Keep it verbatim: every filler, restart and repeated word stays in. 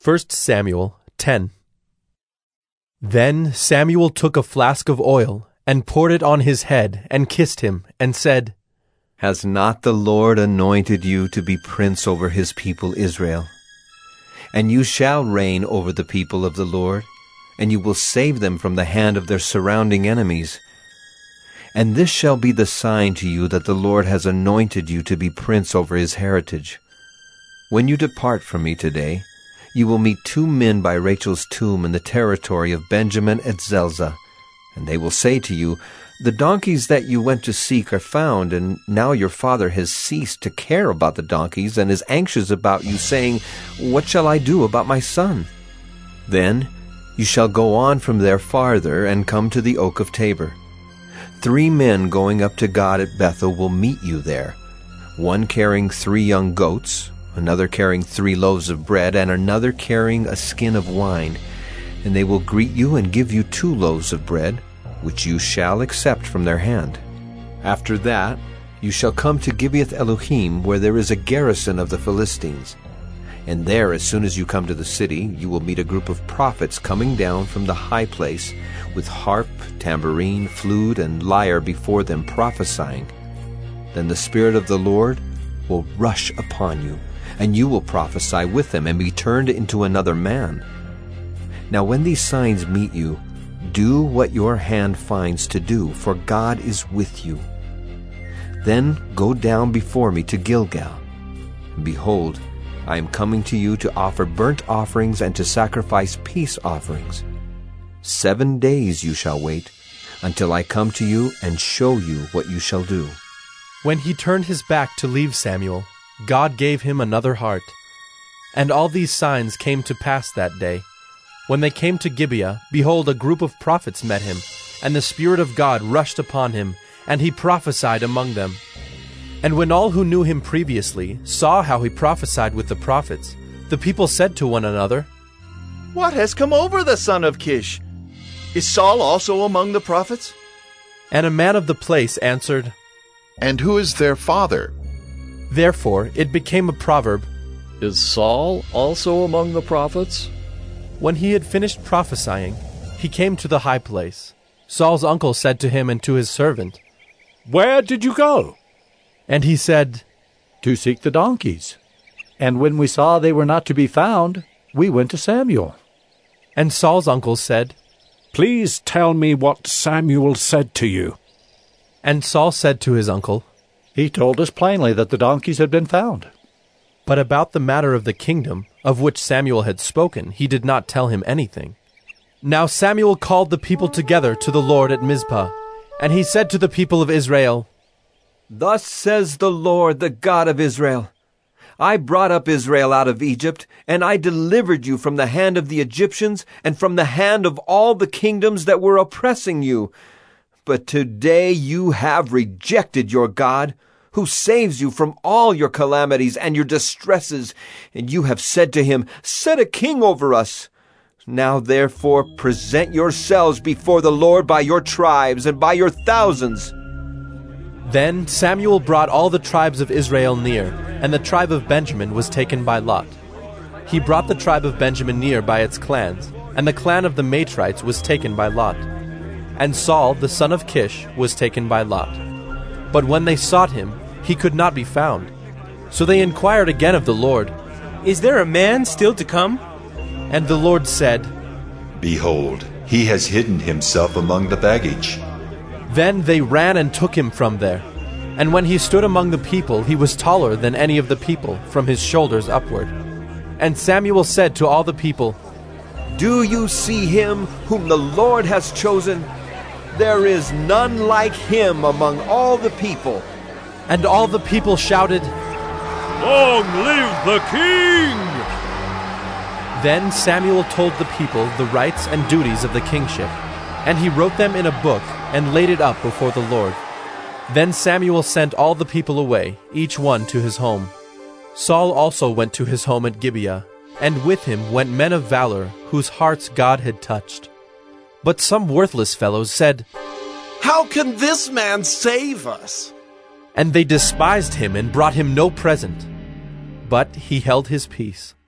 First Samuel ten. Then Samuel took a flask of oil, and poured it on his head, and kissed him, and said, Has not the Lord anointed you to be prince over his people Israel? And you shall reign over the people of the Lord, and you will save them from the hand of their surrounding enemies. And this shall be the sign to you that the Lord has anointed you to be prince over his heritage. When you depart from me today, you will meet two men by Rachel's tomb in the territory of Benjamin at Zelzah. And they will say to you, The donkeys that you went to seek are found, and now your father has ceased to care about the donkeys and is anxious about you, saying, What shall I do about my son? Then you shall go on from there farther and come to the oak of Tabor. Three men going up to God at Bethel will meet you there, one carrying three young goats, another carrying three loaves of bread, and another carrying a skin of wine. And they will greet you and give you two loaves of bread, which you shall accept from their hand. After that you shall come to Gibeath Elohim, where there is a garrison of the Philistines. And there, as soon as you come to the city, you will meet a group of prophets coming down from the high place, with harp, tambourine, flute, and lyre before them, prophesying. Then the Spirit of the Lord will rush upon you, and you will prophesy with them and be turned into another man. Now when these signs meet you, do what your hand finds to do, for God is with you. Then go down before me to Gilgal. And behold, I am coming to you to offer burnt offerings and to sacrifice peace offerings. Seven days you shall wait, until I come to you and show you what you shall do. When he turned his back to leave Samuel, God gave him another heart. And all these signs came to pass that day. When they came to Gibeah, behold, a group of prophets met him, and the Spirit of God rushed upon him, and he prophesied among them. And when all who knew him previously saw how he prophesied with the prophets, the people said to one another, What has come over the son of Kish? Is Saul also among the prophets? And a man of the place answered, And who is their father? Therefore it became a proverb, Is Saul also among the prophets? When he had finished prophesying, he came to the high place. Saul's uncle said to him and to his servant, Where did you go? And he said, To seek the donkeys. And when we saw they were not to be found, we went to Samuel. And Saul's uncle said, Please tell me what Samuel said to you. And Saul said to his uncle, He told us plainly that the donkeys had been found. But about the matter of the kingdom, of which Samuel had spoken, he did not tell him anything. Now Samuel called the people together to the Lord at Mizpah, and he said to the people of Israel, Thus says the Lord, the God of Israel, I brought up Israel out of Egypt, and I delivered you from the hand of the Egyptians and from the hand of all the kingdoms that were oppressing you. But today you have rejected your God, who saves you from all your calamities and your distresses, and you have said to him, Set a king over us. Now therefore present yourselves before the Lord by your tribes and by your thousands. Then Samuel brought all the tribes of Israel near, and the tribe of Benjamin was taken by lot. He brought the tribe of Benjamin near by its clans, and the clan of the Matrites was taken by lot. And Saul, the son of Kish, was taken by lot. But when they sought him, he could not be found. So they inquired again of the Lord, Is there a man still to come? And the Lord said, Behold, he has hidden himself among the baggage. Then they ran and took him from there. And when he stood among the people, he was taller than any of the people, from his shoulders upward. And Samuel said to all the people, Do you see him whom the Lord has chosen? There is none like him among all the people. And all the people shouted, Long live the king! Then Samuel told the people the rights and duties of the kingship, and he wrote them in a book and laid it up before the Lord. Then Samuel sent all the people away, each one to his home. Saul also went to his home at Gibeah, and with him went men of valor, whose hearts God had touched. But some worthless fellows said, How can this man save us? And they despised him and brought him no present. But he held his peace.